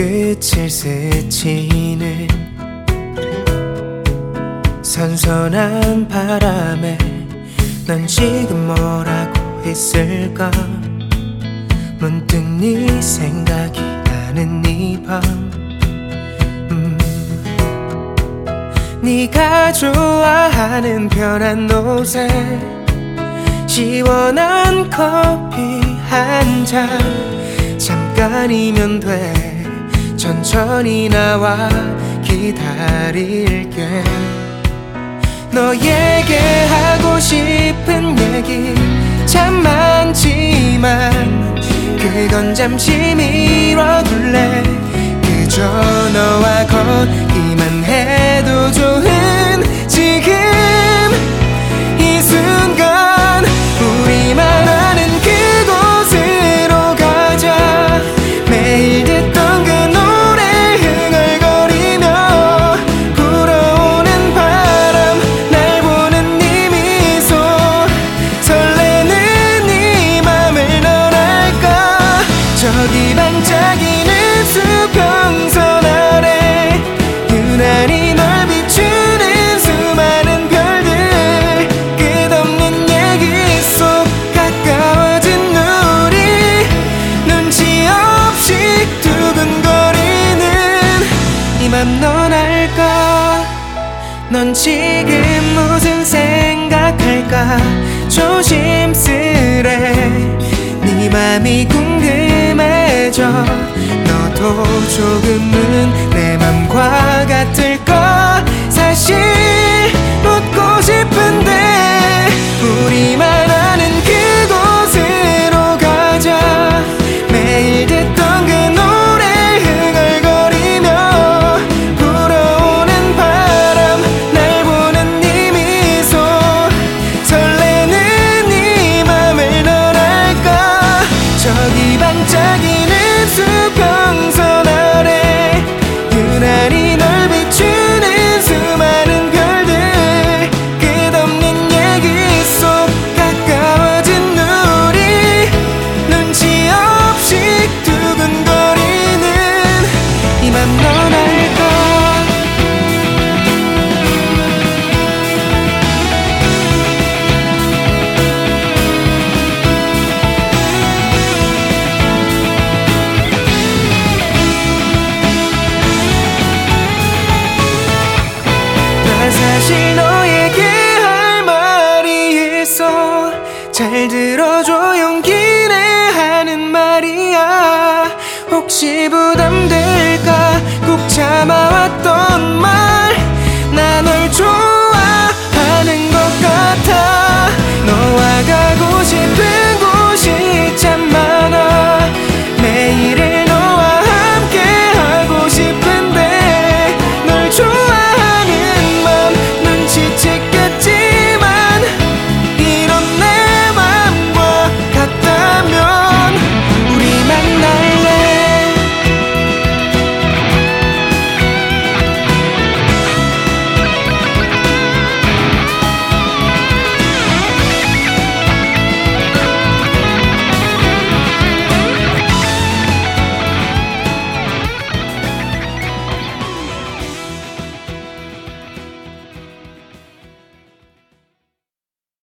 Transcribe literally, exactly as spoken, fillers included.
끝을 스치는 선선한 바람에 넌 지금 뭐라고 했을까. 문득 네 생각이 나는 이 밤. 음. 네가 좋아하는 편한 옷에 시원한 커피 한 잔, 잠깐이면 돼. 천천히 나와 기다릴게. 너에게 하고 싶은 얘기 참 많지만 그건 잠시 미뤄둘래. 그저 너와 걷기만 해도 좋은 지금 이 순간 우리만 아는 그곳으로 가자. 매일 듣던 그 노래 흥얼거리며 불어오는 바람, 날 보는 네 미소, 설레는 네 맘을 넌 알까. 저기 반짝이는 수평선 아래 유난히 널 비추는 수많은 별들, 끝없는 얘기 속 가까워진 우리, 눈치 없이 두근거리는 이 맘 넌 알까. 넌 지금 무슨 생각할까. 조심스레 네 맘이 궁금해져. 너도 조금은 내 맘과 같을까. 사실 묻고 싶은데 우리만 아는 그곳으로 가자. 매일 듣던 그 노래 흥얼거리며 불어오는 바람, 날 보는 네 미소, 설레는 네 맘을 넌 알까. 저기 반짝이는 수평선 아래 유난히 널 비추는 수많은 별들, 끝없는 얘기 속 가까워진 우리, 눈치 없이 두근거리는 이 맘 넌 알까. 난 사실 너에게 할 말이 있어. 잘 들어줘, 용기 내 하는 말이야. 혹시 부담될까 꼭 참아왔던